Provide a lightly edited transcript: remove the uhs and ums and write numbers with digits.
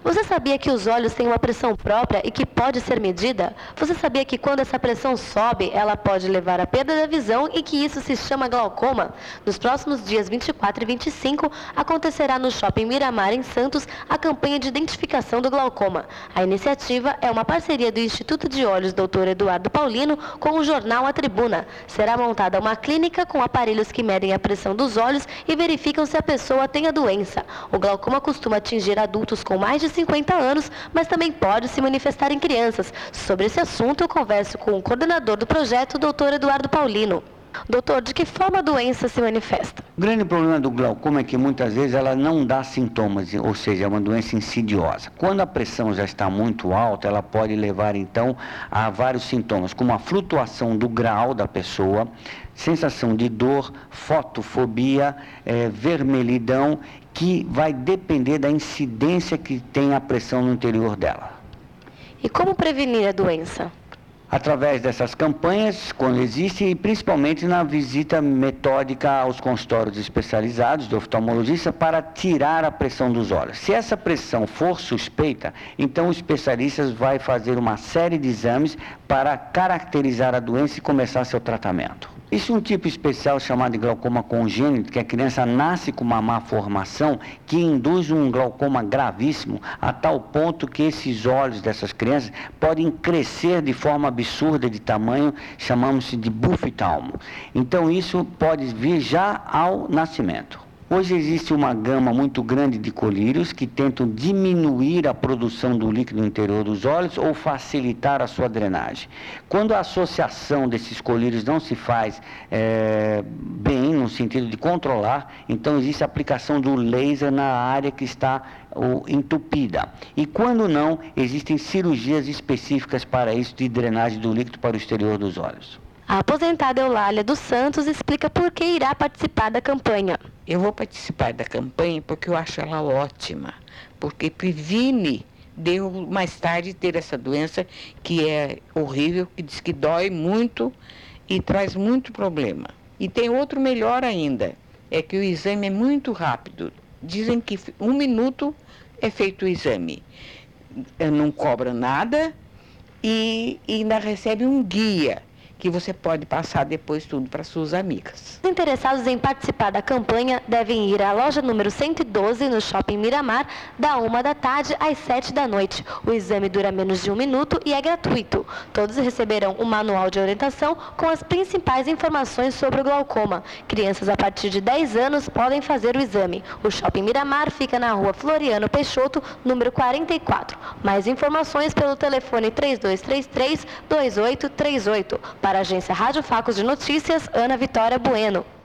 Você sabia que os olhos têm uma pressão própria e que pode ser medida? Você sabia que quando essa pressão sobe, ela pode levar à perda da visão e que isso se chama glaucoma? Nos próximos dias 24 e 25, acontecerá no Shopping Miramar, em Santos, a campanha de identificação do glaucoma. A iniciativa é uma parceria do Instituto de Olhos Dr. Eduardo Paulino com o jornal A Tribuna. Será montada uma clínica com aparelhos que medem a pressão dos olhos e verificam se a pessoa tem a doença. O glaucoma costuma atingir adultos com mais de 50 anos, mas também pode se manifestar em crianças. Sobre esse assunto, eu converso com o coordenador do projeto, Dr. Eduardo Paulino. Doutor, de que forma a doença se manifesta? O grande problema do glaucoma é que muitas vezes ela não dá sintomas, ou seja, é uma doença insidiosa. Quando a pressão já está muito alta, ela pode levar então a vários sintomas, como a flutuação do grau da pessoa, sensação de dor, fotofobia, vermelhidão, que vai depender da incidência que tem a pressão no interior dela. E como prevenir a doença? Através dessas campanhas, quando existe, e principalmente na visita metódica aos consultórios especializados do oftalmologista para tirar a pressão dos olhos. Se essa pressão for suspeita, então o especialista vai fazer uma série de exames para caracterizar a doença e começar seu tratamento. Isso é um tipo especial chamado de glaucoma congênito, que a criança nasce com uma má formação que induz um glaucoma gravíssimo a tal ponto que esses olhos dessas crianças podem crescer de forma absurda de tamanho, chamamos-se de buftalmo. Então isso pode vir já ao nascimento. Hoje existe uma gama muito grande de colírios que tentam diminuir a produção do líquido no interior dos olhos ou facilitar a sua drenagem. Quando a associação desses colírios não se faz bem, no sentido de controlar, então existe a aplicação do laser na área que está entupida. E quando não, existem cirurgias específicas para isso, de drenagem do líquido para o exterior dos olhos. A aposentada Eulália dos Santos explica por que irá participar da campanha. Eu vou participar da campanha porque eu acho ela ótima, porque previne de eu mais tarde ter essa doença que é horrível, que diz que dói muito e traz muito problema. E tem outro melhor ainda, é que o exame é muito rápido. Dizem que 1 minuto é feito o exame. Não cobra nada e ainda recebe um guia, que você pode passar depois tudo para suas amigas. Os interessados em participar da campanha devem ir à loja número 112 no Shopping Miramar, da 1 da tarde às 7 da noite. O exame dura menos de 1 minuto e é gratuito. Todos receberão um manual de orientação com as principais informações sobre o glaucoma. Crianças a partir de 10 anos podem fazer o exame. O Shopping Miramar fica na rua Floriano Peixoto, número 44. Mais informações pelo telefone 3233-2838. Para a agência Rádio Facos de Notícias, Ana Vitória Bueno.